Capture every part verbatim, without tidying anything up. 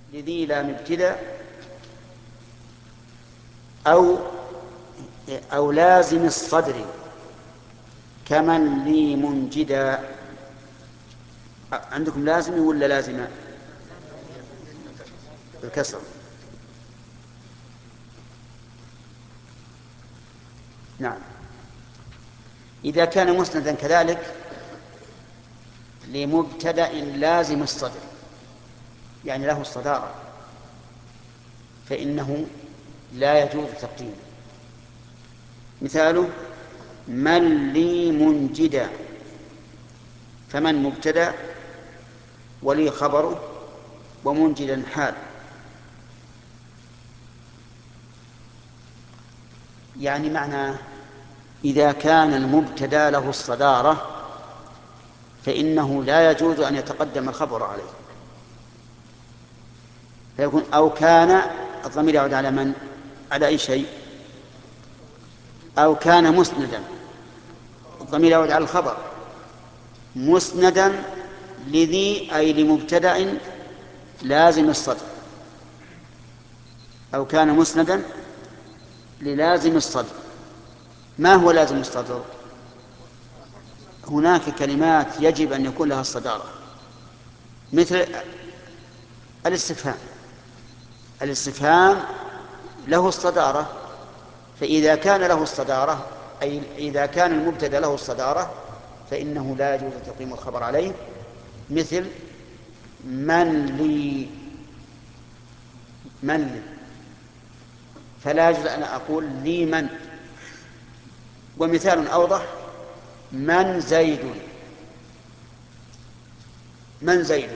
لذي لام ابتداء أو أو لازم الصدر كمن لي منجدا. عندكم لازم ولا لازمة؟ بالكسر. نعم. إذا كان مسندا كذلك لمبتدأ لازم الصدر يعني له الصدارة فإنه لا يجوز تقديمه. مثاله من لي منجدا، فمن مبتدأ ولي خبره ومنجدا حال. يعني معنى إذا كان المبتدأ له الصدارة فإنه لا يجوز أن يتقدم الخبر عليه، فيكون أو كان الضمير يعود على من؟ على أي شيء؟ أو كان مسندا، الضمير يعود على الخبر، مسندا لذي أي لمبتدأ لازم الصدر، أو كان مسندا للازم الصدر. ما هو لازم الصدر؟ هناك كلمات يجب أن يكون لها الصدارة، مثل الاستفهام. الاستفهام له الصدارة، فإذا كان له الصدارة أي إذا كان المبتدأ له الصدارة فإنه لا يجوز تقديم الخبر عليه. مثل من لي، من لي، فلا يجوز أن أقول لي من. ومثال أوضح من زيد، من زيد،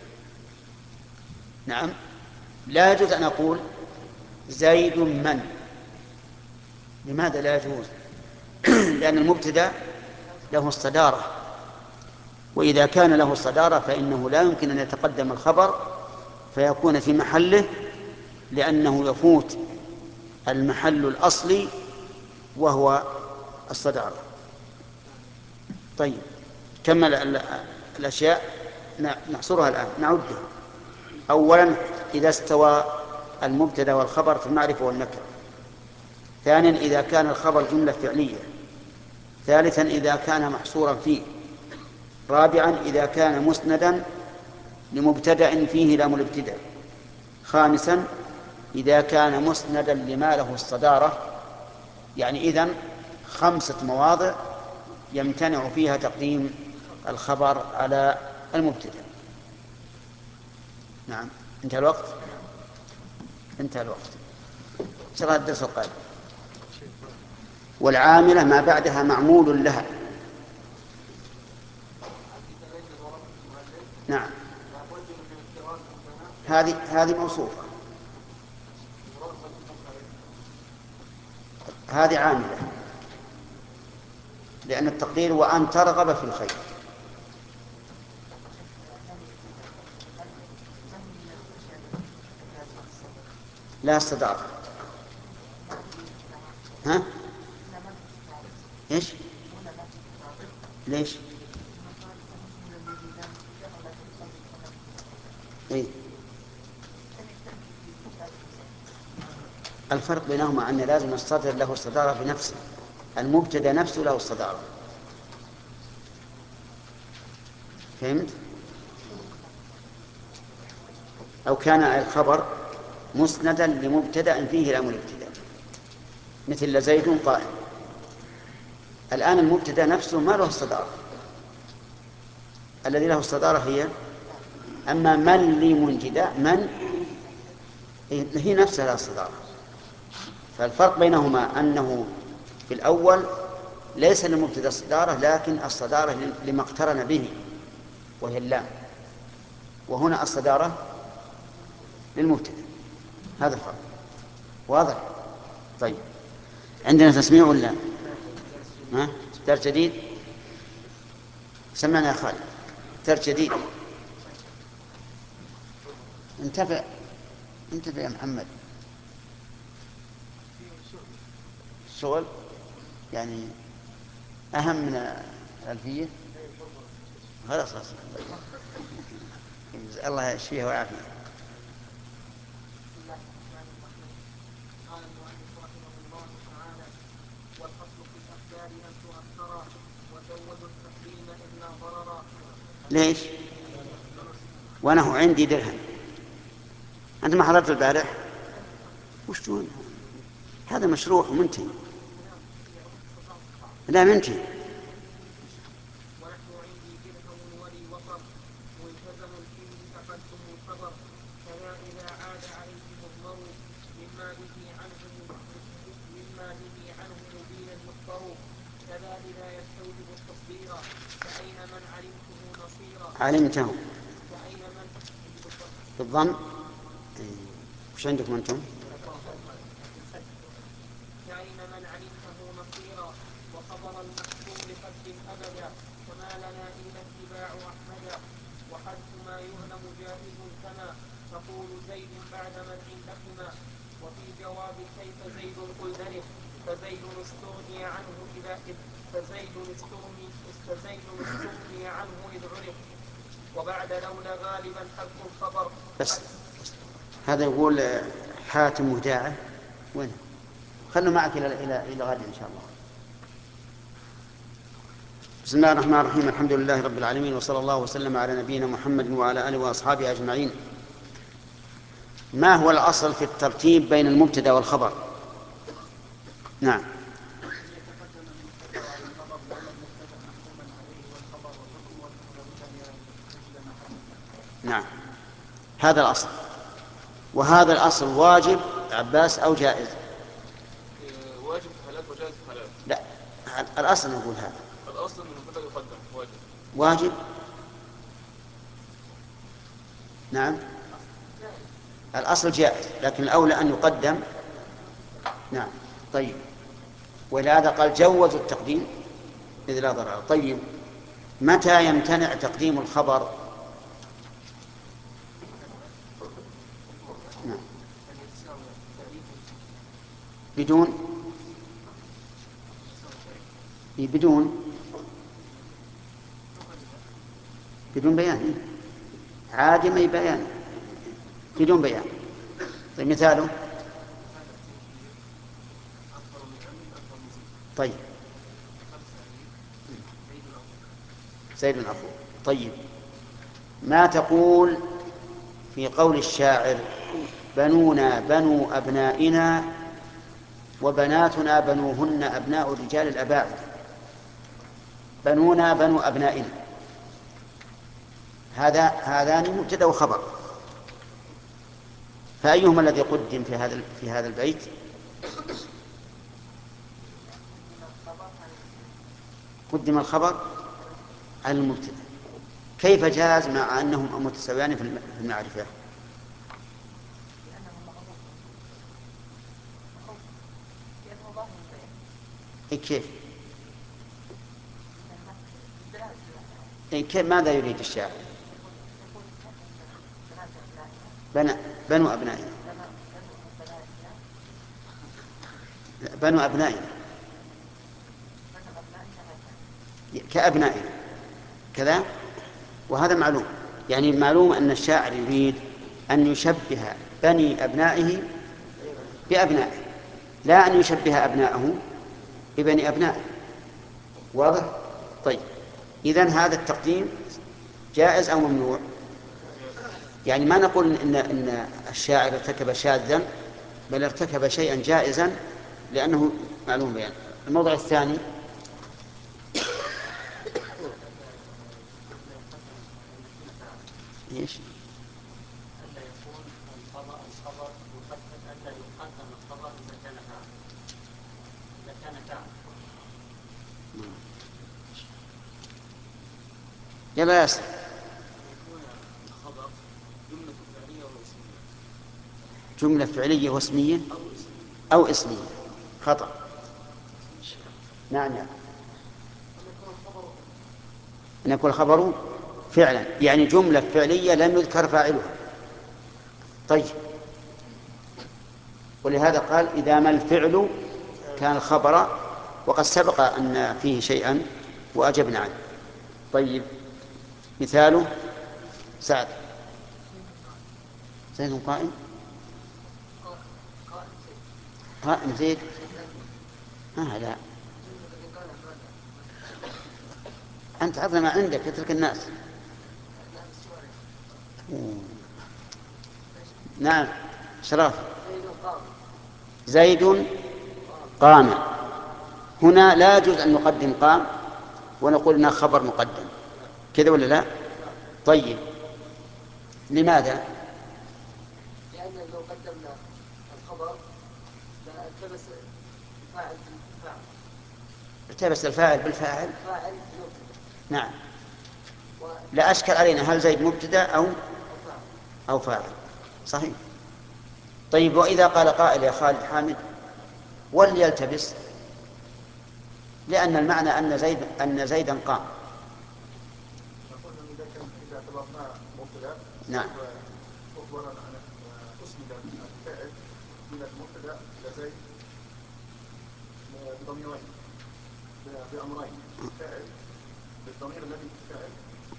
نعم، لا يجوز أن أقول زيد من. لماذا لا يجوز؟ لأن المبتدأ له الصدارة، وإذا كان له الصدارة فإنه لا يمكن أن يتقدم الخبر فيكون في محله، لأنه يفوت المحل الأصلي وهو الصدارة. طيب كمل الأشياء نحصرها الآن نعدها. أولا إذا استوى المبتدأ والخبر في المعرفة والنكرة. ثانيا إذا كان الخبر جملة فعلية. ثالثا إذا كان محصورا فيه. رابعا إذا كان مسندا لمبتدأ فيه لام الابتداء. خامسا إذا كان مسندا لما له الصدارة. يعني إذن خمسة مواضع يمتنع فيها تقديم الخبر على المبتدأ. نعم انتهى الوقت، انتهى الوقت. شرح الدرس القادم. والعاملة ما بعدها معمول لها. نعم هذه هذه موصوفة، هذه عاملة، لأن التقدير وأن ترغب في الخير. لا الصدارة. ها ايش؟ ليش؟ إيه؟ الفرق بينهما أن لازم الصدر له الصدارة بنفسه، المبتدأ نفسه له الصدارة. فهمت؟ أو كان الخبر مسندا لمبتدأ فيه لام الابتداء، مثل لزيد قائم. الآن المبتدأ نفسه ما له الصدارة، الذي له الصدارة هي أما من لي منجدا، من هي نفسها لها الصدارة. فالفرق بينهما أنه في الأول ليس للمبتدأ الصدارة، لكن الصدارة لما اقترن به وهي اللام، وهنا الصدارة للمبتدأ. هذا الفرق واضح. طيب عندنا تسميع ولا ها؟ درس جديد سمعنا يا خالد، درس جديد. انتبه انتبه يا محمد. الشغل يعني أهم من الألفية. خلاص الله يشفيه ويعافيه. ليش؟ وأنا هو عندي درهم. أنت ما حضرت البارح؟ وش تقول؟ هذا مشروع ومنتهي. لا منتهي. ونحن عندي درهم ولي وطر ملتزم فيه تقدم الخبر كذا إذا عاد عليه مضمر مما به عنه مما به عنه مبينا يخبر كذا إذا يستوجب التصدير فأين من علمته نصيرا علمته فأين من بالضم. وش عندكم أنتم؟ كأين من علمته نصيرا وخبر المحفوظ قدم أبدا فما لنا إلا اتباع أحمدا وحذف ما يعلم جائز كما تقول زيد بعد من عندكما وفي جواب كيف زيد قل ذلك فزيد استغني عنه إذا فزيد استغني فزيد استغني عنه إذ عرف وبعد لولا غالبا حذف الخبر. بس هذا يقول حاتم وداعة وين؟ خلوا معك إلى إلى إلى غد إن شاء الله. بسم الله الرحمن الرحيم. الحمد لله رب العالمين وصلى الله وسلم على نبينا محمد وعلى آله وأصحابه أجمعين. ما هو الأصل في الترتيب بين المبتدأ والخبر؟ نعم. نعم هذا الأصل. وهذا الأصل واجب عباس أو جائز؟ واجب في حالات وجائز في حالات. لا الأصل نقول هذا. الأصل أن المبتدأ يقدم واجب. واجب. نعم الأصل جائز لكن الأولى أن يقدم. نعم طيب. ولهذا قال جوز التقديم إذ لا ضرر. طيب متى يمتنع تقديم الخبر؟ نعم. بدون بدون بدون بيان. عادم أي بيان بدون بيان. طيب مثاله؟ طيب زيد أخوه. طيب ما تقول في قول الشاعر بنونا بنو أبنائنا وبناتنا بنوهن أبناء الرجال الأباعد؟ بنونا بنو أبنائنا هذا هذان مبتدأ وخبر، فأيهما الذي قدم في هذا في هذا البيت؟ قدم الخبر على المبتدأ. كيف جاز مع أنهم متساويان في المعرفة؟ كيف؟ كيف ماذا يريد الشاعر؟ بنو بنو أبنائنا بنو أبنائنا كأبنائنا كذا. وهذا معلوم، يعني معلوم أن الشاعر يريد أن يشبه بني أبنائه بأبنائه، لا أن يشبه أبنائه ببني أبنائه. واضح؟ طيب إذن هذا التقديم جائز أو ممنوع؟ يعني ما نقول إن, إن الشاعر ارتكب شاذا، بل ارتكب شيئا جائزا لأنه معلوم بيان. الموضوع الثاني ايش؟ ألا يكون الخبر الخبر يقدم، ألا يقدم الخبر إذا كان كعب إذا كان كعب يلا ياسر. يكون الخبر جملة فعلية واسمية. جملة فعلية واسمية أو اسمية أو اسمية. خطأ. نعم يعني. أن يكون الخبر فعلا، يعني جملة فعلية لم يذكر فاعلها. طيب ولهذا قال إذا ما الفعل كان الخبر، وقد سبق أن فيه شيئا وأجبنا عنه. طيب مثاله؟ سعد. زيد قائم. قائم زيد. آه لا أنت عطنا ما عندك اترك الناس. نعم شرف. زيد قام. هنا لا يجوز أن نقدم قام ونقول إنها خبر مقدم كذا ولا لا؟ طيب لماذا؟ لأن لو قدمنا الخبر فالتبس الفاعل بالفاعل. التبس الفاعل بالفاعل. فاعل نعم. لا أشكل علينا هل زيد مبتدأ أو أو فاعل. صحيح. طيب وإذا قال قائل يا خالد حامد وليلتبس، لأن المعنى أن زيد أن زيدا قام. نقول إذا كان إذا اعتبرناه مبتدأ نعم. أخبرنا أن أسند الفاعل من المبتدأ إلى زيد بضميرين بأمرين، الفاعل بالضمير الذي في الفاعل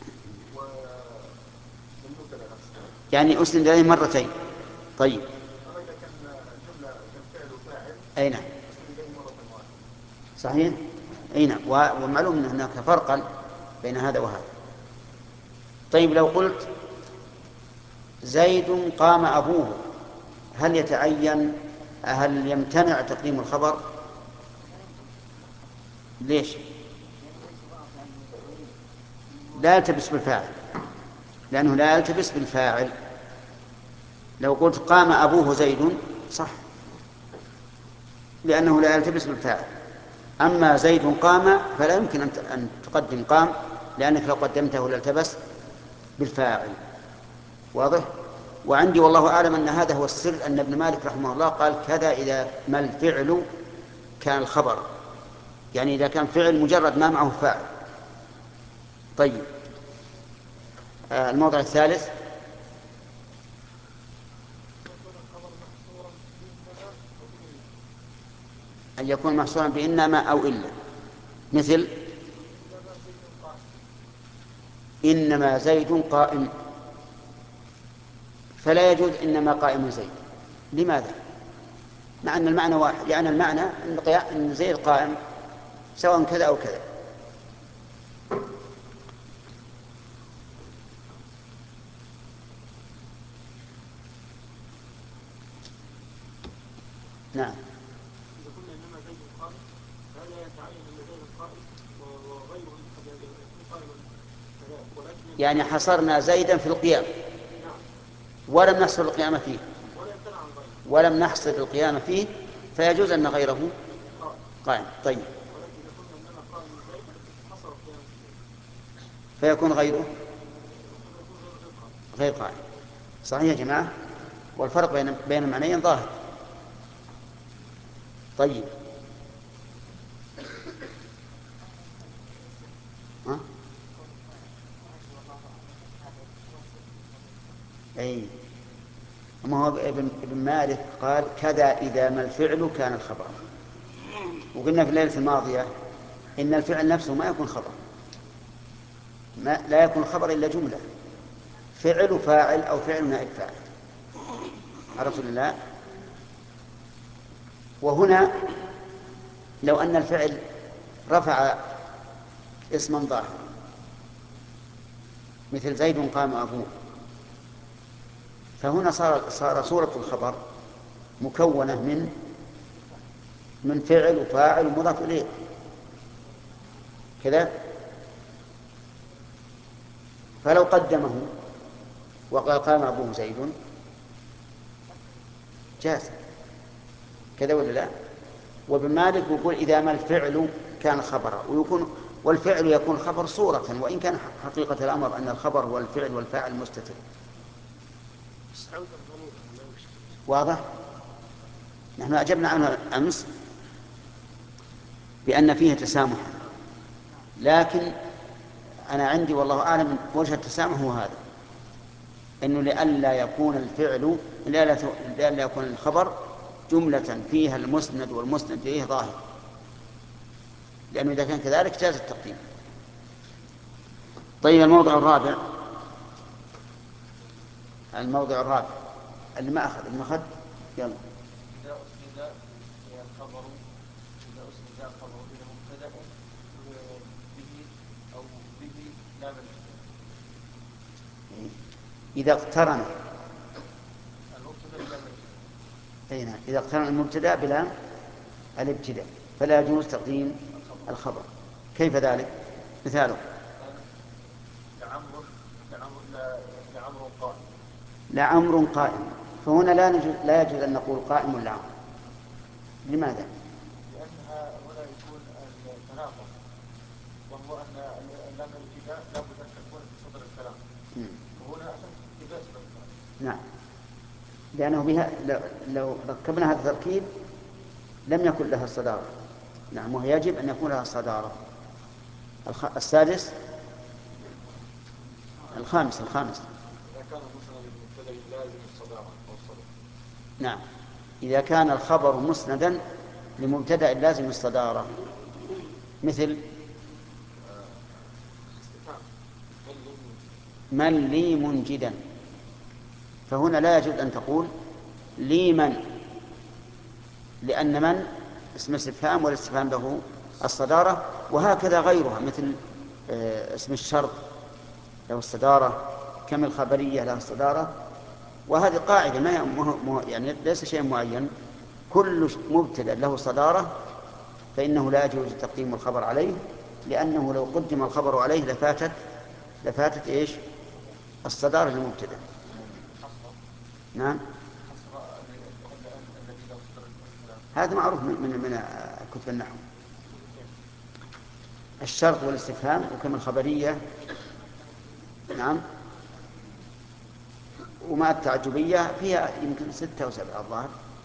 والمبتدأ نفسه. يعني أسند إليه مرتين. طيب. أما إذا كان الجملة كالفعل وفاعل أي نعم. أسند إليه مرة واحدة. صحيح. أي نعم. ومعلوم أن هناك فرقا بين هذا وهذا. طيب لو قلت زيد قام أبوه، هل يتعين هل يمتنع تقديم الخبر؟ ليش؟ لا يلتبس بالفاعل، لأنه لا يلتبس بالفاعل. لو قلت قام أبوه زيد صح، لأنه لا يلتبس بالفاعل. أما زيد قام فلا يمكن أن تقدم قام، لأنك لو قدمته لالتبس بالفاعل. واضح؟ وعندي والله أعلم أن هذا هو السر، أن ابن مالك رحمه الله قال كذا إذا ما الفعل كان الخبر، يعني إذا كان فعل مجرد ما معه فاعل. طيب آه الموضع الثالث أن يكون محصورا بإنما أو إلا، مثل إنما زيد قائم، فلا يجوز إنما قائم زيد. لماذا؟ مع أن المعنى واحد، يعني المعنى أن زيد قائم سواء كذا أو كذا. نعم. إذا قلنا إنما زيد قائم فهذا يتعين أن زيد قائم وغيره قد يكون قائما كذلك، ولكن يعني حصرنا زيدا في القيام ولم نحصر القيام فيه ولم نحصر القيام فيه فيجوز أن غيره قائم. طيب فيكون غيره غير قائم. صحيح يا جماعة، والفرق بين بين المعنيين ظاهر. طيب ها؟ أي ما هو ابن, ابن مالك قال كذا إذا ما الفعل كان الخبر، وقلنا في الليلة الماضية إن الفعل نفسه ما يكون خبر، ما لا يكون خبر إلا جملة، فعل فاعل أو فعل نائب فاعل. عرفت الله؟ وهنا لو أن الفعل رفع اسما ظاهرا مثل زيد قام أبوه، فهنا صار صار صورة الخبر مكونة من من فعل وفاعل ومضاف إليه كذا. فلو قدمه وقال قام أبوه زيد جاز كذا ولا لا؟ وابن مالك يقول إذا ما الفعل كان خبرا، ويكون والفعل يكون خبر صورة، وإن كان حقيقة الأمر أن الخبر هو الفعل والفاعل مستتر. واضح؟ نحن أجبنا عنه أمس بأن فيه تسامح، لكن أنا عندي والله أعلم وجه التسامح هو هذا، إنه لئلا يكون الفعل لئلا يكون الخبر جملة فيها المسند والمسند إليه ظاهر، لأنه إذا كان كذلك جاز التقديم. طيب الموضع الرابع الموضع الرابع اللي ما أخذ المخد يلا. إذا أسند الخبر إذا أسند الخبر إلى مبتدأ به أو لا من إذا اقترن المبتدأ لا من أي نعم إذا اقترن المبتدأ بلا الابتداء فلا يجوز تقديم الخبر. كيف ذلك؟ مثاله لعمر لعمر لعمر قائم. لعمر قائم، فهنا لا نجوز لا يجوز أن نقول قائم لعمر. لماذا؟ لأنها هنا يكون التناقض، وهو أن لام الابتداء لا بد أن تكون في صدر الكلام، وهنا أتت في ذات صدر الكلام. نعم، لأنه بها لو ركبنا هذا التركيب لم يكن لها الصدارة. نعم، وهي يجب أن يكون لها الصدارة. السادس الخامس الخامس إذا كان مسند المبتدأ لازم الصدارة أو الصدر. نعم، إذا كان الخبر مسندا لمبتدأ لازم الصدارة، مثل من لي منجدا، فهنا لا يجوز أن تقول لي من، لأن من اسم استفهام والاستفهام له الصدارة. وهكذا غيرها مثل اسم الشرط له الصدارة، كم الخبرية له الصدارة. وهذه قاعدة ما هي يعني ليس شيء معين، كل مبتدأ له صدارة فإنه لا يجوز تقديم الخبر عليه، لأنه لو قدم الخبر عليه لفاتت لفاتت إيش الصدارة للمبتدأ. نعم، هذا معروف من من, من كتب النحو. الشرط والاستفهام وكم الخبرية، نعم، وما التعجبية فيها يمكن ستة أو سبعة الظاهر.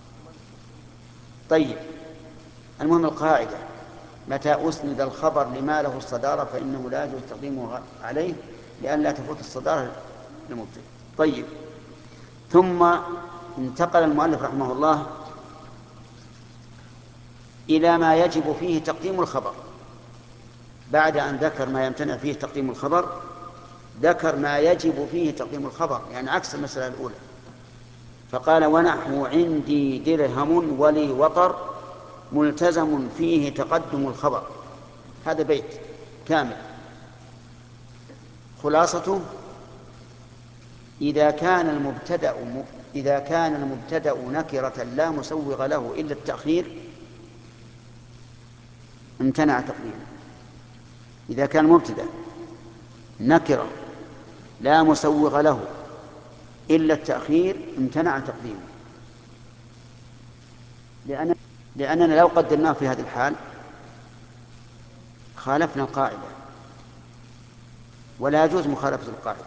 طيب، المهم القاعدة متى أسند الخبر لما له الصدارة فإنه لا يجوز تقديمه عليه لأن لا تفوت الصدارة للمبتدأ. طيب، ثم انتقل المؤلف رحمه الله إلى ما يجب فيه تقديم الخبر. بعد أن ذكر ما يمتنع فيه تقديم الخبر ذكر ما يجب فيه تقديم الخبر، يعني عكس المسألة الأولى. فقال ونحو عندي درهم ولي وطر ملتزم فيه تقدم الخبر. هذا بيت كامل خلاصته إذا كان المبتدأ إذا كان المبتدأ نكرة لا مسوغ له إلا التأخير امتنع تقديمه. إذا كان المبتدأ نكرة لا مسوغ له إلا التأخير امتنع تقديمه، لأن لأننا لو قدمناه في هذه الحال خالفنا القاعدة، ولا يجوز مخالفة القاعدة.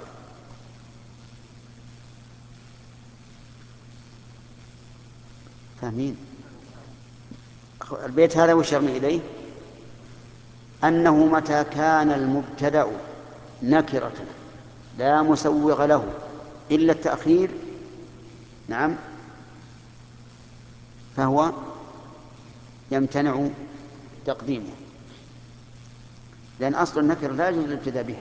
فاهمين؟ البيت هذا وش يرمي إليه؟ أنه متى كان المبتدأ نكرة لا مسوغ له إلا التأخير، نعم، فهو يمتنع تقديمه، لأن أصل النكرة لا يجوز الابتداء بها.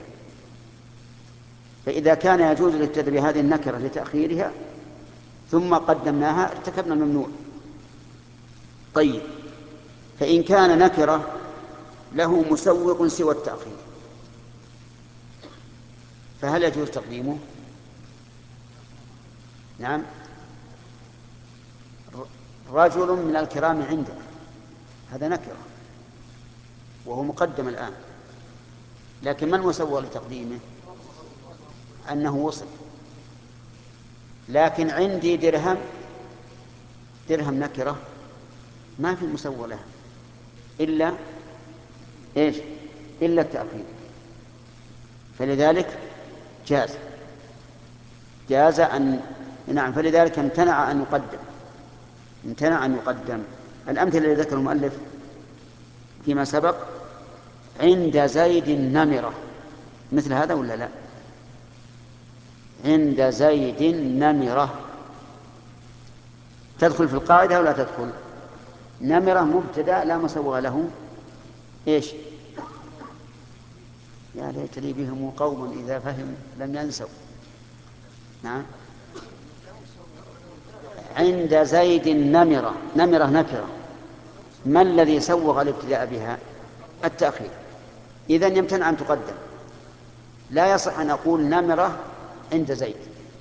فإذا كان يجوز الابتداء بهذه النكرة لتأخيرها ثم قدمناها ارتكبنا الممنوع. طيب، فإن كان نكرة له مسوغ سوى التأخير فهل يجوز تقديمه؟ نعم، رجل من الكرام عنده، هذا نكرة وهو مقدم الآن، لكن ما المسوغ لتقديمه؟ أنه وصل. لكن عندي درهم، درهم نكرة ما في مسوغ لها إلا إيش؟ إلا التأخير، فلذلك جاز جاز أن نعم فلذلك امتنع أن يقدم امتنع أن يقدم. الأمثلة التي ذكر المؤلف فيما سبق عند زيد نمرة، مثل هذا ولا لا؟ عند زيد نمرة تدخل في القاعدة ولا تدخل؟ نمرة مبتدأ لا مسوغ له إيش؟ يا ليت لي بهم قوم إذا فهم لم ينسوا. نعم، عند زيد نمرة، نمرة نكرة، ما الذي سوغ الابتداء بها؟ التأخير، إذن يمتنع أن تقدم. لا يصح أن أقول نمرة عند زيد،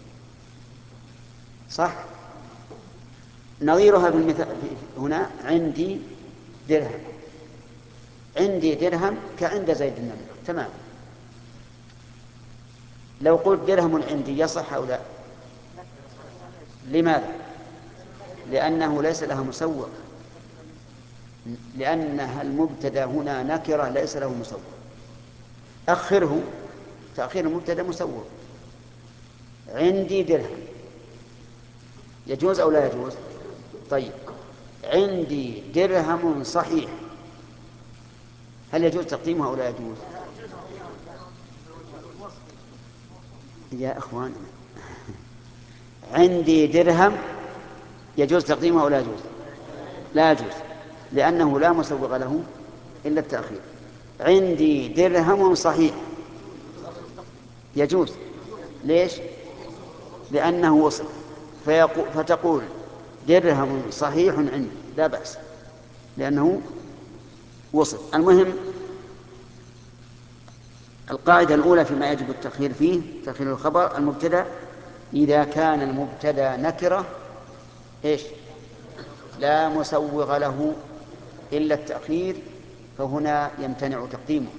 صح؟ نظيرها بالمثال هنا عندي درهم، عندي درهم كعند زيد النمرة، تمام. لو قلت درهم عندي يصح أو لا؟ لماذا؟ لأنه ليس لها مسوق، لأنها المبتدأ هنا نكرة ليس له مسوق. أخره، تأخير المبتدأ مسوق. عندي درهم يجوز أو لا يجوز؟ طيب، عندي درهم صحيح، هل يجوز تقديمه أو لا يجوز؟ يا أخوان، عندي درهم يجوز تقديمه أو لا يجوز؟ لا يجوز، لأنه لا مسوغ له إلا التأخير. عندي درهم صحيح يجوز، ليش؟ لأنه وصف، فتقول درهم صحيح عندي، لا بأس لأنه وصف. المهم، القاعدة الأولى فيما يجب التأخير فيه تأخير الخبر المبتدأ إذا كان المبتدأ نكرة إيش؟ لا مسوغ له إلا التأخير، فهنا يمتنع تقديمه.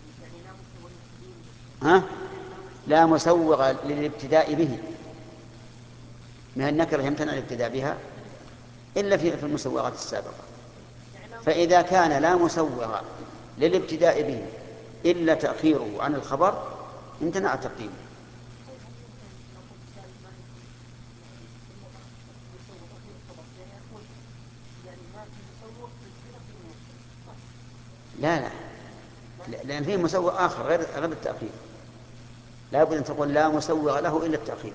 ها؟ لا مسوغ للابتداء به، ما النكرة يمتنع الابتداء بها إلا في المسوغات السابقة. فإذا كان لا مسوغ للابتداء به إلا تأخيره عن الخبر امتنع تقديمه. لا لا، لأن فيه مسوغ آخر غير غير التأخير، لا بد أن تقول لا مسوغ له إلا التأخير.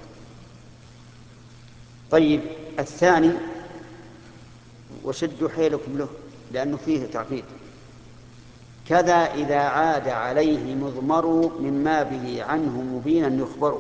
طيب، الثاني وشدوا حيلكم له لأنه فيه تعقيد. كذا إذا عاد عليه مضمر مما به عنه مبينا يخبر.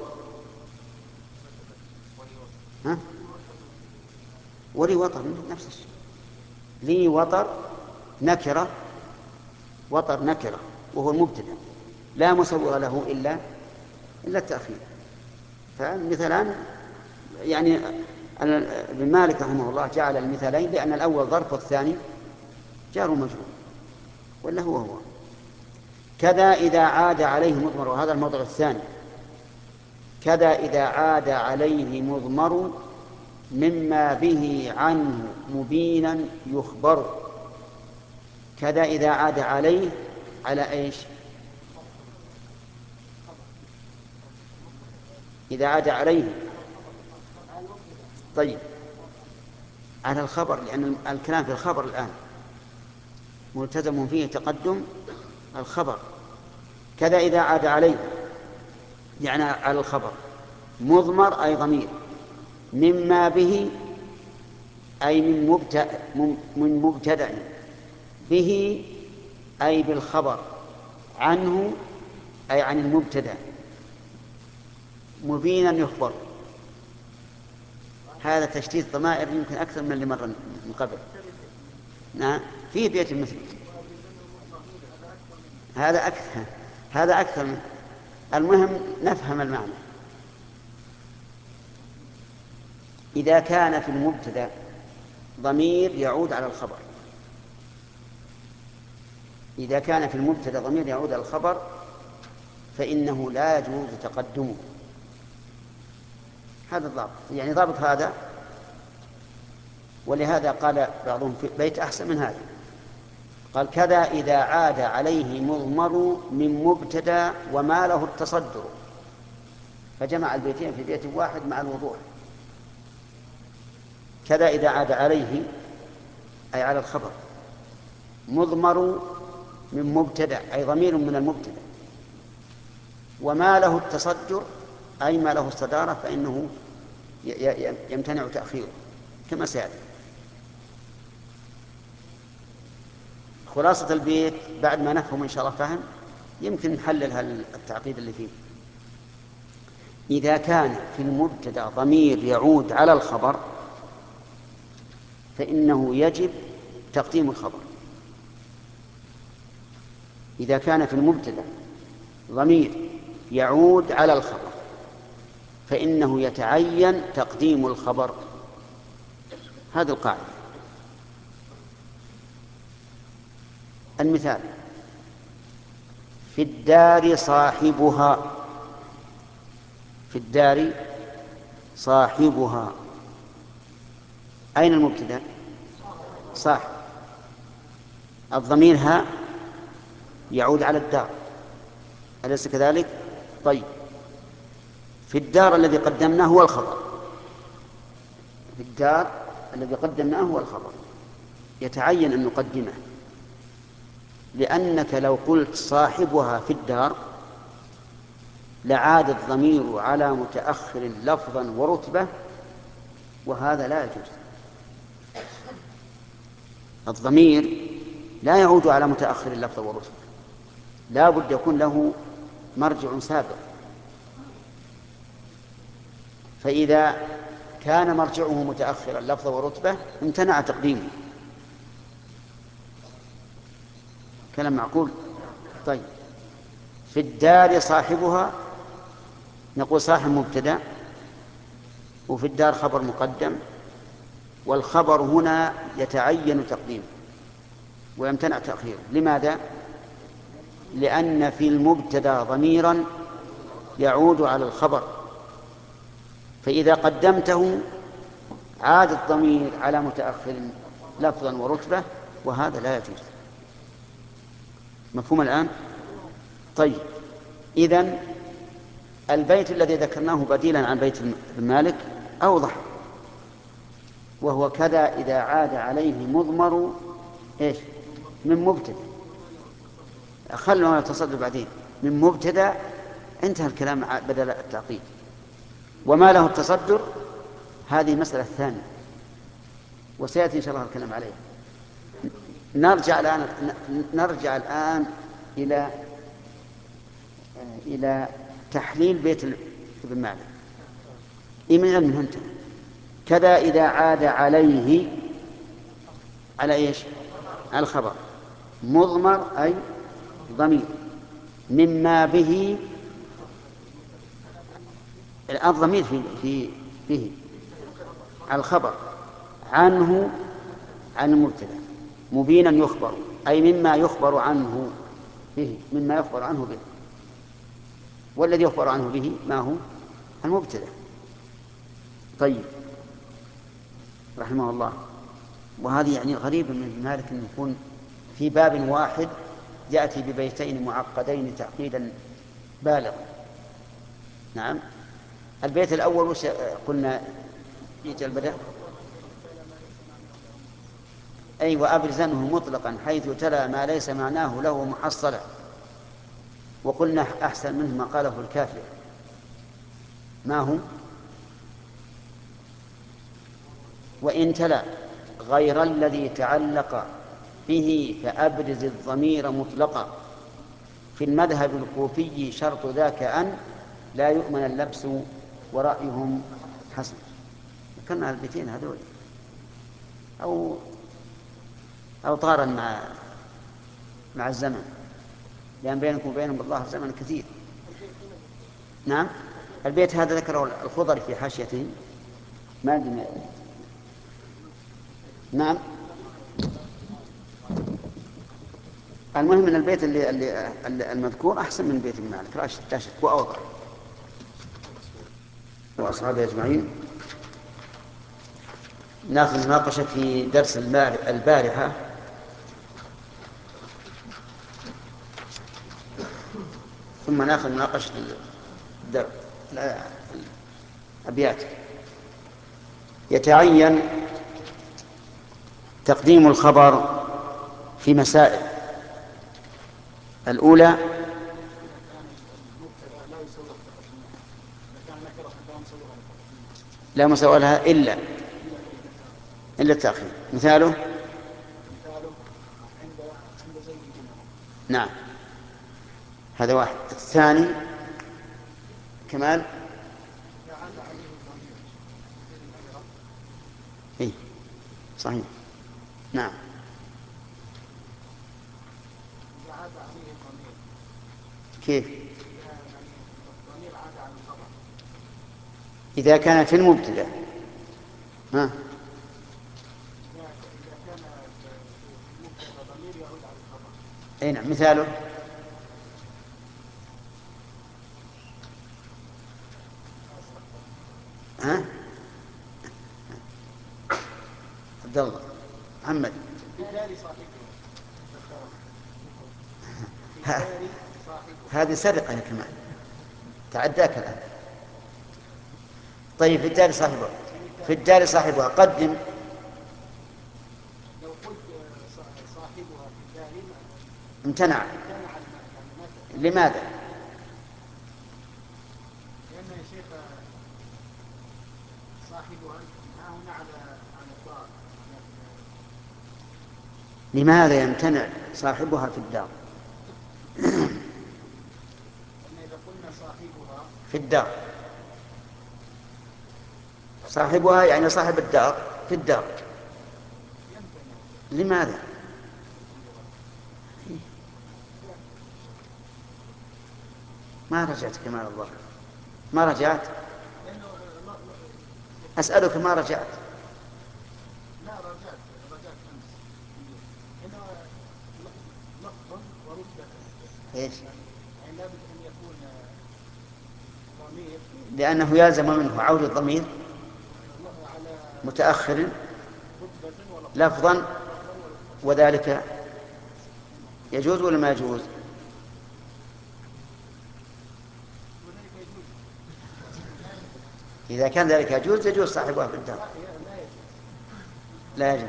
ها؟ ولي وطر نفس الشيء، لي وطر نكرة، وطر نكرة وهو المبتدأ لا مسوغ له إلا إلا التأخير. فالمثلان يعني ابن مالك رحمه الله جعل المثالين لأن الأول ظرف والثاني جار ومجرور، ولا هو هو. كذا إذا عاد عليه مضمر، وهذا الموضع الثاني. كذا إذا عاد عليه مضمر مما به عنه مبينا يخبر. كذا إذا عاد عليه على إيش؟ إذا عاد عليه، طيب، على الخبر، لأن الكلام في الخبر الآن ملتزم فيه تقدم الخبر. كذا إذا عاد عليه يعني على الخبر، مضمر أي ضمير، مما به أي من مبتدأ، من مبتدأ، به أي بالخبر، عنه أي عن المبتدأ، مبينا يخبر. هذا تشتيت ضمائر يمكن أكثر من اللي مر من قبل. نعم، فيه بيت مثل هذا أكثر، هذا أكثر من. المهم نفهم المعنى. إذا كان في المبتدأ ضمير يعود على الخبر، إذا كان في المبتدأ ضمير يعود على الخبر فإنه لا يجوز تقدمه. هذا الضابط، يعني ضابط هذا. ولهذا قال بعضهم في بيت أحسن من هذا، قال كذا إذا عاد عليه مضمر من مبتدأ وما له التصدر، فجمع البيتين في بيت واحد مع الوضوح. كذا إذا عاد عليه أي على الخبر، مضمر من مبتدأ أي ضمير من المبتدأ، وما له التصدر أي ما له الصدارة، فإنه يمتنع تأخيره كما سيأتي. خلاصة البيت بعد ما نفهم إن شاء الله فهم، يمكن نحلل التعقيد اللي فيه. إذا كان في المبتدأ ضمير يعود على الخبر فإنه يجب تقديم الخبر. إذا كان في المبتدأ ضمير يعود على الخبر فإنه يتعين تقديم الخبر. هذه القاعدة. المثال: في الدار صاحبها. في الدار صاحبها، أين المبتدأ؟ صاحب. الضمير ها يعود على الدار، أليس كذلك؟ طيب، في الدار الذي قدمناه هو الخبر. في الدار الذي قدمناه هو الخبر، يتعين أن نقدمه، لأنك لو قلت صاحبها في الدار لعاد الضمير على متأخر لفظا ورتبة، وهذا لا يجوز. الضمير لا يعود على متأخر لفظا ورتبة، لا بد يكون له مرجع سابق. فإذا كان مرجعه متأخرا لفظا ورتبة امتنع تقديمه. كلام معقول؟ طيب، في الدار صاحبها، نقول صاحب مبتدأ وفي الدار خبر مقدم، والخبر هنا يتعين تقديمه ويمتنع تأخيره. لماذا؟ لأن في المبتدأ ضميرا يعود على الخبر، فإذا قدمته عاد الضمير على متأخر لفظا ورتبة، وهذا لا يجوز. مفهوم الآن؟ طيب، إذن البيت الذي ذكرناه بديلا عن بيت ابن مالك أوضح، وهو كذا إذا عاد عليه مضمر إيش؟ من مبتدأ. خلنا نتصدر بعدين. من مبتدأ انتهى الكلام بدل التعقيد. وما له التصدر هذه مسألة ثانية وسيأتي إن شاء الله الكلام عليها. نرجع الآن نرجع الآن إلى إلى تحليل بيت ابن مالك. إيمان من أنت كذا إذا عاد عليه على إيش؟ على الخبر مضمر أي ضمير مما به، الضمير في في به على الخبر عنه عن المبتدأ مبينا يخبر، أي مما يخبر عنه به، مما يخبر عنه به. والذي يخبر عنه به ما هو؟ المبتدأ. طيب، رحمه الله. وهذه يعني غريبة من ابن مالك أن يكون في باب واحد يأتي ببيتين معقدين تعقيدا بالغا. نعم، البيت الأول وش قلنا يجي البدء؟ أي وأبرزنه مطلقا حيث تلا ما ليس معناه له محصلا. وقلنا أحسن منه ما قاله الكافر. ما هو؟ وإن تلا غير الذي تعلق به فأبرز الضمير مطلقا. في المذهب الكوفي شرط ذاك أن لا يؤمن اللبس ورأيهم حسن. ذكرنا البيتين هذول أو أو طارا مع مع الزمن، لأن بينكم وبينهم الله زمن كثير. نعم، البيت هذا ذكره الخضر في حاشيته ما أدري. نعم، المهم ان البيت اللي, اللي المذكور احسن من بيت ابن مالك راشد راشد واوضح. واصحابه اجمعين. ناخذ مناقشه في درس البارحه ثم ناخذ مناقشه الابيات. يتعين تقديم الخبر في مسائل. الأولى لا مساواة لها إلا إلا التأخير. مثاله نعم، هذا واحد. الثاني كمال إيه صحيح. نعم، كيف؟ إذا كان في المبتدأ. ها؟ إذا كان المبتدأ ضمير يعود على الخبر. أي نعم. مثاله ها؟ عبد الله محمد. هذه سرقة يا كمان، تعداك الآن. طيب في الدار صاحبها، في الدار صاحبها قدم. لو قلت صاحبها في الدار امتنع. لماذا؟ لأن يا شيخ صاحبها ها هنا على على الدار. لماذا يمتنع صاحبها في الدار؟ إذا قلنا صاحبها في الدار، صاحبها يعني صاحب الدار في الدار. لماذا؟ ما رجعت كمال الله، ما رجعت. أسألك ما رجعت. لا رجعت رجعت أمس. إنه لفظا ورتبة. إيش؟ يعني لابد أن يكون ضمير، لأنه يلزم منه عود الضمير متأخر لفظا، وذلك يجوز ولا ما يجوز؟ إذا كان ذلك يجوز يجوز صاحبها في الدار. لا يجوز.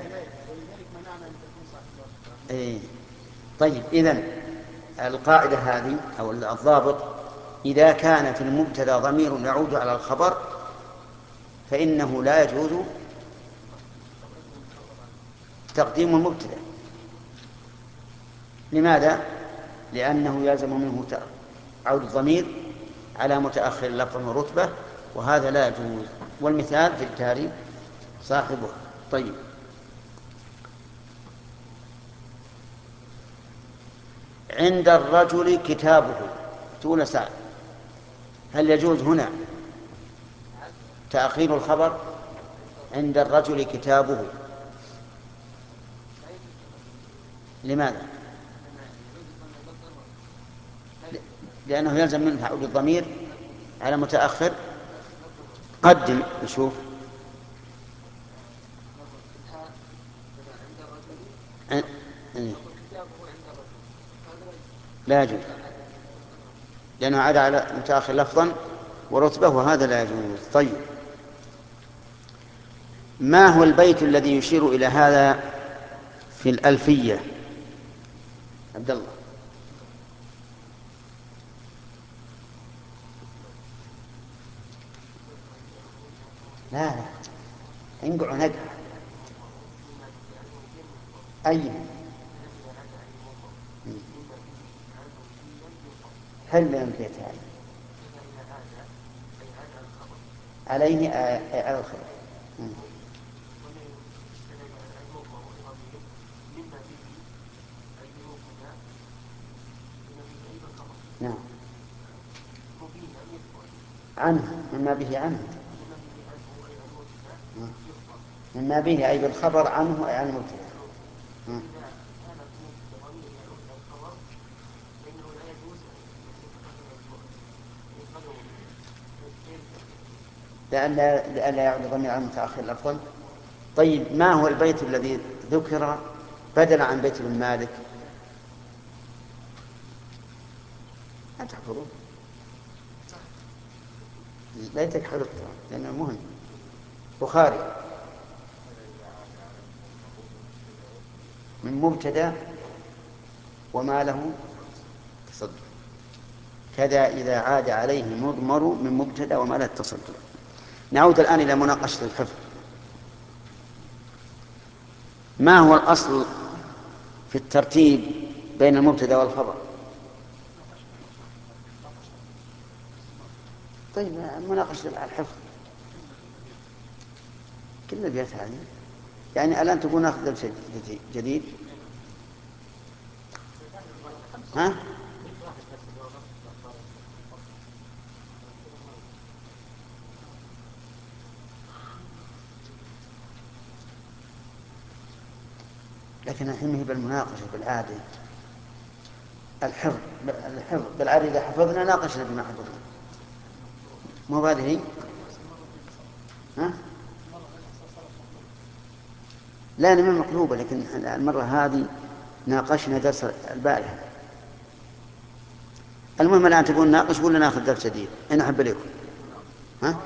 إيه. طيب إذن القاعدة هذه أو الضابط: إذا كان في المبتدأ ضمير يعود على الخبر فإنه لا يجوز تقديم المبتدأ. لماذا؟ لأنه يلزم منه عود الضمير على متأخر لفظا ورتبة، وهذا لا يجوز. والمثال في التاريخ صاحبها. طيب عند الرجل كتابه تقول سعد، هل يجوز هنا تأخير الخبر؟ عند الرجل كتابه، لماذا؟ لأنه يلزم منه تعود الضمير على متأخر. قدم نشوف. لا يجوز لأنه عاد على متأخر لفظا ورتبة، وهذا لا يجوز. طيب ما هو البيت الذي يشير إلى هذا في الألفية؟ عبد الله. لا لا انقعوا نقع. أي هل من البيت هذا عليه على الخبر؟ نعم. عنه مما به عنه، مما به أي بالخبر عنه أي عن المبتدأ. لأن لا يعود ضمير عن متأخر الأفضل. طيب ما هو البيت الذي ذكر بدل عن بيت ابن مالك؟ لا تحفظون، ليتك حفظت لأنه مهم. بخاري من مبتدأ وما له تصدر، كذا إذا عاد عليه مضمر من مبتدأ وما له تصدر. نعود الآن إلى مناقشة الحفظ. ما هو الأصل في الترتيب بين المبتدأ والخبر؟ طيب مناقشة الحفظ كل البيت هذه، يعني الآن تقول ناخذ درس جديد؟ ها؟ لكن الحين هي بالمناقشة بالعادة، الحفظ الحفظ بالعادة إذا حفظنا ناقشنا بما حفظنا، مو هذه هي؟ ها؟ لا أنا ما مقلوبة، لكن المرة هذه ناقشنا درس البارحة. المهم الآن تقول ناقش ولا ناخذ درس جديد؟ أنا أحب لكم. ها؟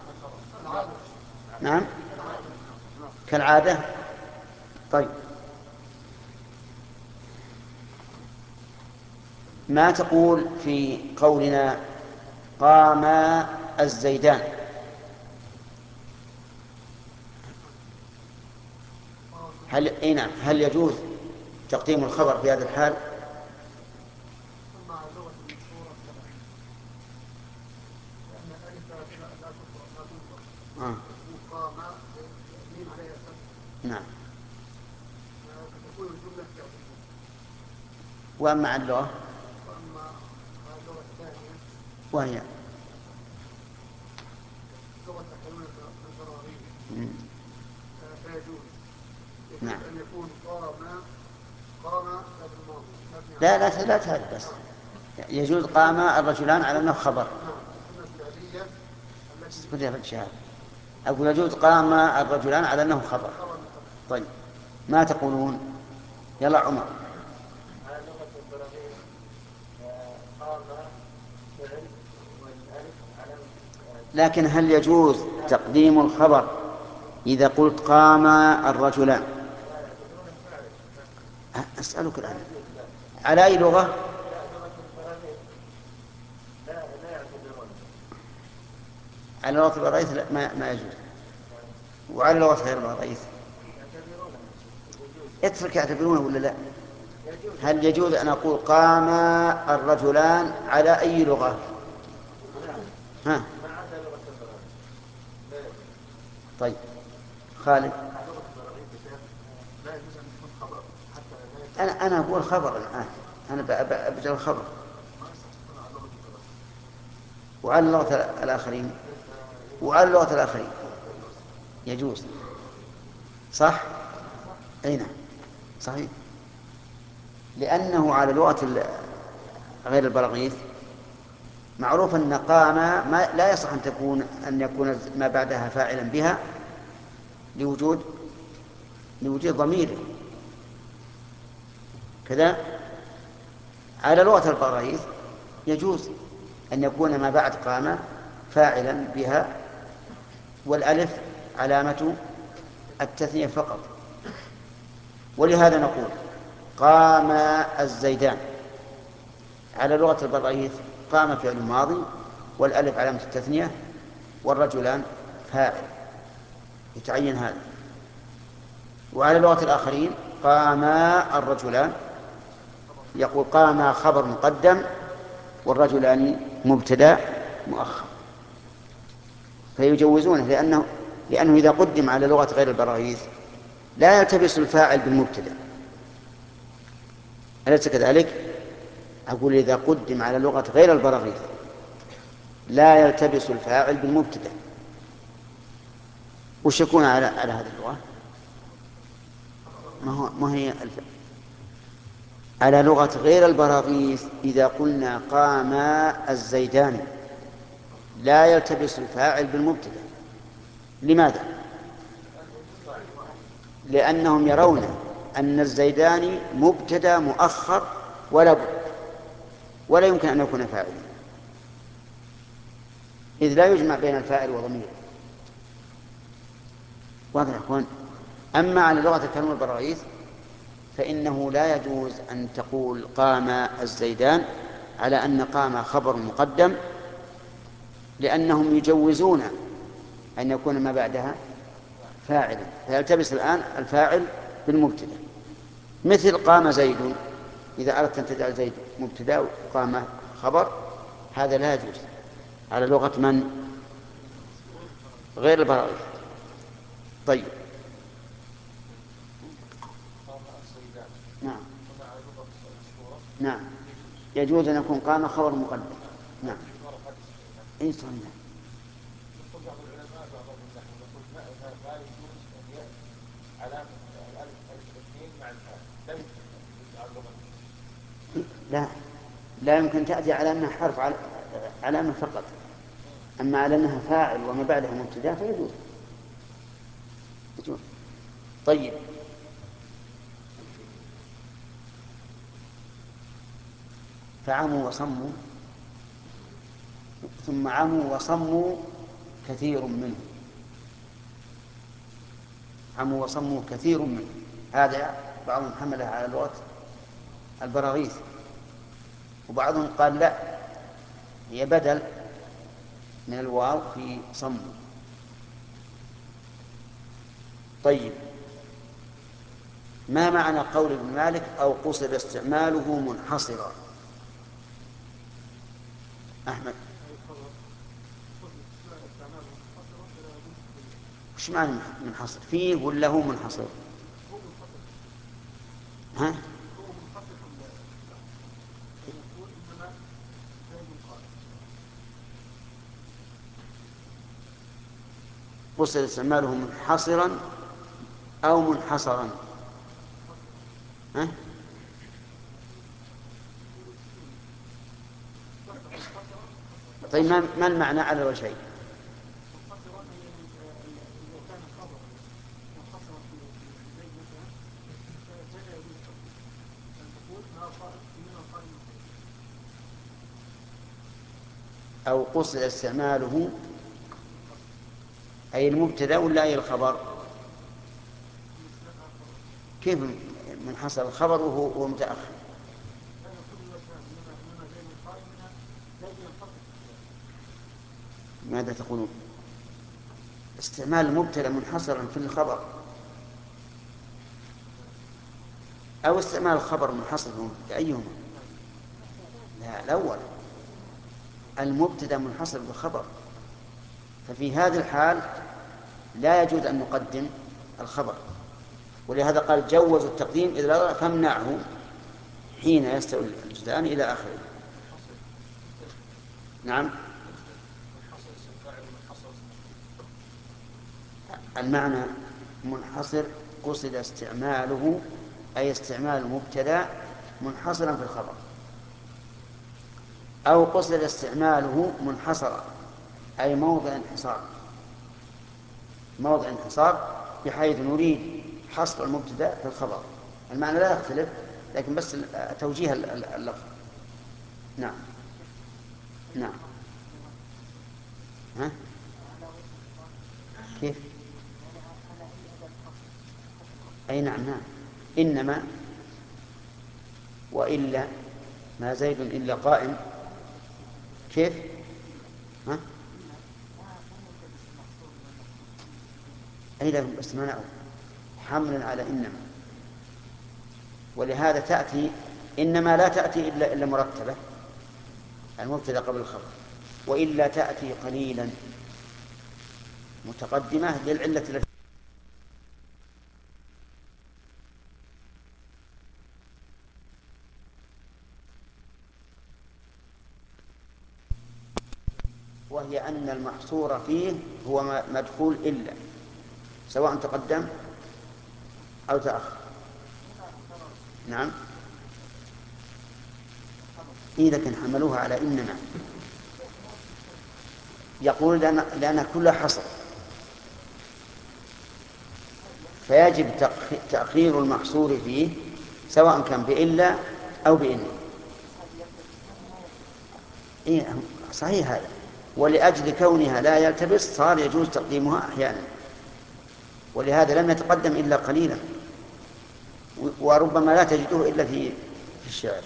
نعم كالعادة. طيب ما تقول في قولنا قام الزيدان؟ هل اي نعم هل يجوز تقديم الخبر في هذا الحال؟ مع اللغة المشهورة كما لأن الألف لا لا تقرأ لا تنطق آه. وقام ميم عليها فتح نعم. فتكون الجملة فعلية. وأما عن اللغة وأما اللغة الثانية وهي لغة تحولون بالبراغيث فيجوز يجوز نعم. أن يكون قام قام قبل الماضي. لا لا لا تعرف بس يجوز قام الرجلان على أنه خبر. خذ يا شهاب. أقول يجوز قام الرجلان على أنه خبر. طيب ما تقولون؟ يلا عمر. على لغة البراغيث قام فعل والألف علامة. لكن هل يجوز تقديم الخبر إذا قلت قام الرجلان؟ أسألك الآن على أي لغة؟ على لغة البراغيث لا ما, ما يجوز. وعلى لغة غير البراغيث اترك يعتبرونه ولا لا؟ هل يجوز أن أقول قام الرجلان على أي لغة؟ ها؟ طيب خالد. أنا أنا أقول خبر الآن، أنا أبدأ الخبر. وعلى اللغة الآخرين وعلى اللغة الآخرين يجوز صح؟ أي نعم صحيح، لأنه على لغة غير البراغيث معروف أن قام ما لا يصح أن تكون أن يكون ما بعدها فاعلا بها لوجود لوجود ضميره كذا. على لغة البراغيث يجوز أن يكون ما بعد قام فاعلا بها والألف علامة التثنية فقط. ولهذا نقول قام الزيدان على لغة البراغيث قام فعل ماضي والألف علامة التثنية والرجلان فاعل يتعين هذا. وعلى لغة الآخرين قام الرجلان يقول قام خبر مقدم والرجلان مبتدأ مؤخر، فيجوزونه لأنه لأنه إذا قدم على لغة غير البراغيث لا يلتبس الفاعل بالمبتدأ، أليس كذلك؟ أقول إذا قدم على لغة غير البراغيث لا يلتبس الفاعل بالمبتدأ. وش يكون على على هذه اللغة؟ ما هو ما هي الف... على لغة غير البراغيث إذا قلنا قام الزيدان لا يلتبس الفاعل بالمبتدأ. لماذا؟ لأنهم يرون أن الزيدان مبتدأ مؤخر ولا بد ولا يمكن أن يكون فاعلا، إذ لا يجمع بين الفاعل وضميره. واضح يا أخوان؟ أما على لغة الكلام البراغيث فإنه لا يجوز أن تقول قام الزيدان على أن قام خبر مقدم، لأنهم يجوزون أن يكون ما بعدها فاعلا فيلتبس الآن الفاعل بالمبتدأ. مثل قام زيد، إذا أردت أن تجعل زيد مبتدأ وقام خبر هذا لا يجوز على لغة من؟ غير البراغيث. طيب نعم نعم يجوز أن يكون قام خبر مقدم. نعم إيه صحيح. يقول بعض العلماء بعضهم النحو يقول ما لا يجوز أن يأتي علامة الألف ألف الاثنين مع الفاعل لا لا يمكن تأتي على أنها حرف علامة فقط، أما على أنها فاعل وما بعدها مبتدأ فيجوز. طيب فعموا وصموا، ثم عموا وصموا كثير منهم. عموا وصموا كثير منهم، هذا بعضهم حملها على لغة البراغيث، وبعضهم قال لا، هي بدل من الواو في صموا. طيب ما معنى قول ابن مالك أو قصد استعماله منحصرا؟ أحمد وش معنى منحصر؟ فيه ولا هو منحصر؟ ها؟ قصد استعماله منحصرا أو منحصرا؟ ها؟ طيب ما المعنى على الوجهين؟ أو قصد استعماله أي المبتدأ ولا أي الخبر؟ كيف منحصر الخبر وهو متأخر؟ ماذا تقولون؟ استعمال المبتدأ منحصرا في الخبر أو استعمال الخبر منحصر في أيهما؟ لا، الأول. المبتدأ منحصر بالخبر، ففي هذه الحال لا يجوز أن نقدم الخبر، ولهذا قال جوز التقديم إذا فامنعه حين يستوي الجزءان إلى آخره. نعم، المعنى منحصر قصد استعماله أي استعمال المبتدأ منحصرا في الخبر، أو قصد استعماله منحصرا أي موضع انحصار، موضع انحصار بحيث نريد حصر المبتدأ في الخبر. المعنى لا يختلف، لكن بس توجيه اللفظ. نعم نعم. ها؟ كيف؟ أي نعم نعم. إنما وإلا ما زيد إلا قائم. كيف؟ ها؟ أي لا، بس منعه حملا على إنما، ولهذا تأتي إنما لا تأتي إلا إلا مرتبة، المبتدأ قبل الخبر، وإلا تأتي قليلا متقدمة للعلة التي وهي أن المحصور فيه هو مدخول إلا، سواء تقدم أو تأخر. نعم، إذا كان حملوها على إنما، يقول لأن, لأن كل حصر، فيجب تأخير المحصور فيه سواء كان بإلا أو بإن. إيه صحيح هذا، ولأجل كونها لا يلتبس صار يجوز تقديمها أحيانا، ولهذا لم يتقدم إلا قليلا، وربما لا تجده إلا في في الشعر.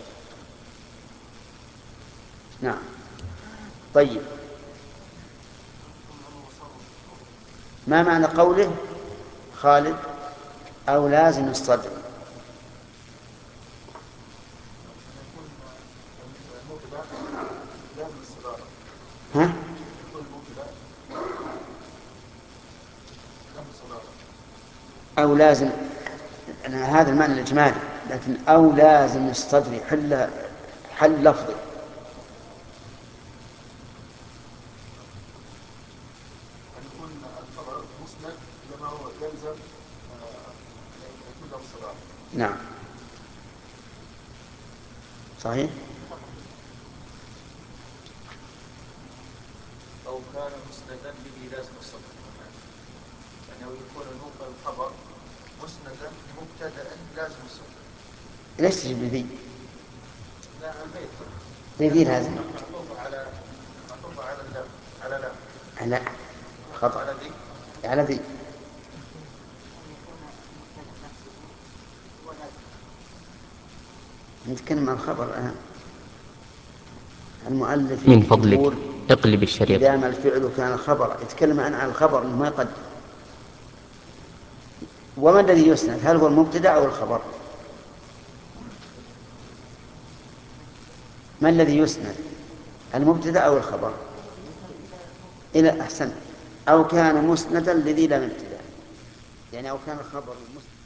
نعم. طيب ما معنى قوله خالد أو لازم الصدر؟ ها؟ أو لازم، أنا هذا المعنى الإجمالي، لكن أو لازم الصدر حل حل لفظي. نعم صحيح. أو كان مسندا به لازم الصدر، يعني أو يكون الخبر مسندا لمبتدأ لازم الصدر. ليش تجيب ذي؟ لا البيت زي ذي هذا معطوفة على معطوفة على اللام على لام. لا خطأ. على ذي على ذي نتكلم عن الخبر الآن. المؤلف من فضلك يقول اقلب الشريط. إذا ما الفعل كان خبر، يتكلم عن عن الخبر ما يقدم. وما الذي يسند؟ هل هو المبتدأ أو الخبر؟ ما الذي يسند؟ المبتدأ أو الخبر؟ إلى أحسن، أو كان مسندا لذي لم ابتدأ، يعني أو كان الخبر مسند